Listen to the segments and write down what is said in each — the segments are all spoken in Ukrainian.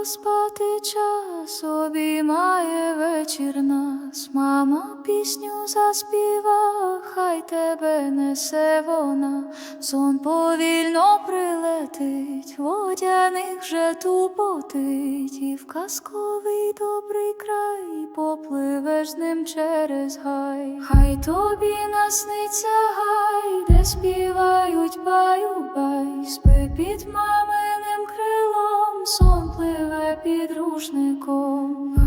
спати час, обіймає вечір нас. Мама пісню заспіва, хай тебе несе вона. Сон повільно прилетить, водяник вже тупотить, і в казковий добрий край попливеш з ним через гай. Хай тобі насниться гай, де співають баю-бай, спи під маминим крилом, сон пливе під рушником.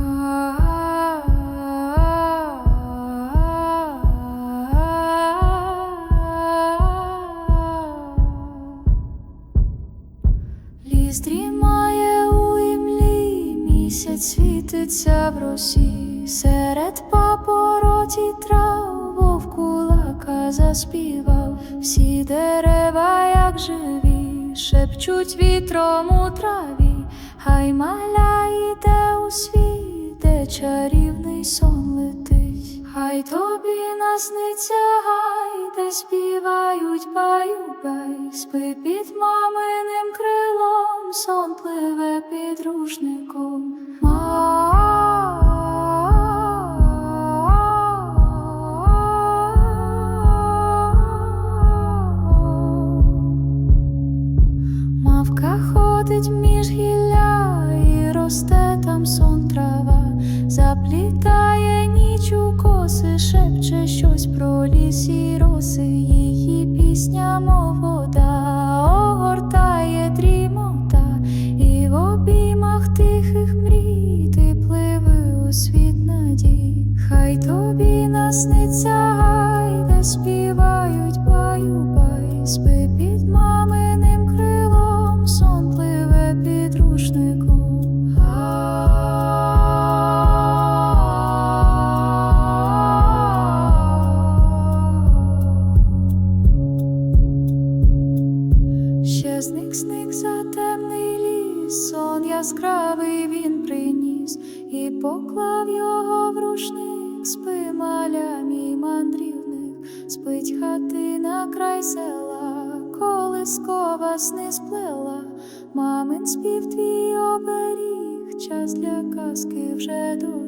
Ліс дрімає у імлі, місяць світиться в росі, серед папороті трав вовкулака заспівав. Всі дерева, як живі, шепчуть вітром у траві, хай маля йде у світ, де чарівний сон летить. Хай тобі насниться гай, де співають баю-бай, спи під маминим крилом, сон пливе під рушником. Мавка ходить між гілля, і росте там сон трава, заплітає ніч у коси, шепче щось про ліс і роси. Її пісня, мов вода, огортає дрімота, і в обіймах тихих мрій ти пливи у світ надій. Хай тобі насниться гай, де співають баю-бай, спи під маминим крилом, сон пливе під рушником. Ще зник за темний ліс, сон яскравий він приніс, і поклав його в рушник. Спи, маля, мій мандрівник, спить хатина край села, колискова сни сплела. Мамин спів твій оберіг, час для казки вже доріг.